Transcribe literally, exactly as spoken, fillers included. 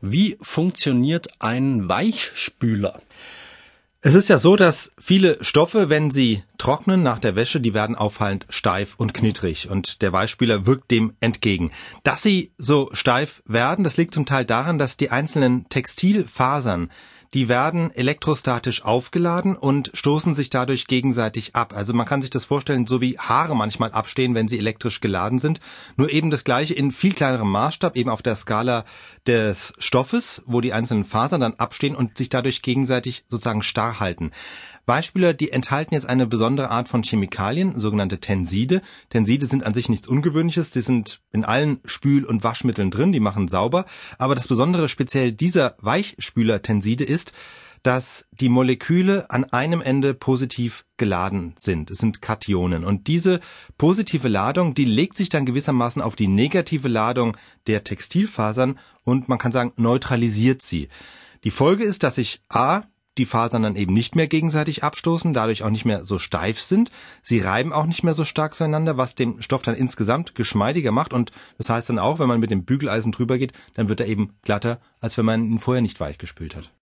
Wie funktioniert ein Weichspüler? Es ist ja so, dass viele Stoffe, wenn sie trocknen nach der Wäsche, die werden auffallend steif und knittrig und der Weichspüler wirkt dem entgegen. Dass sie so steif werden, das liegt zum Teil daran, dass die einzelnen Textilfasern, die werden elektrostatisch aufgeladen und stoßen sich dadurch gegenseitig ab. Also man kann sich das vorstellen, so wie Haare manchmal abstehen, wenn sie elektrisch geladen sind. Nur eben das Gleiche in viel kleinerem Maßstab, eben auf der Skala des Stoffes, wo die einzelnen Fasern dann abstehen und sich dadurch gegenseitig sozusagen starr halten. Weichspüler, die enthalten jetzt eine besondere Art von Chemikalien, sogenannte Tenside. Tenside sind an sich nichts Ungewöhnliches, die sind in allen Spül- und Waschmitteln drin, die machen sauber. Aber das Besondere speziell dieser Weichspüler-Tenside ist, dass die Moleküle an einem Ende positiv geladen sind. Es sind Kationen. Und diese positive Ladung, die legt sich dann gewissermaßen auf die negative Ladung der Textilfasern und man kann sagen, neutralisiert sie. Die Folge ist, dass sich A, die Fasern dann eben nicht mehr gegenseitig abstoßen, dadurch auch nicht mehr so steif sind. Sie reiben auch nicht mehr so stark zueinander, was den Stoff dann insgesamt geschmeidiger macht. Und das heißt dann auch, wenn man mit dem Bügeleisen drüber geht, dann wird er eben glatter, als wenn man ihn vorher nicht weich gespült hat.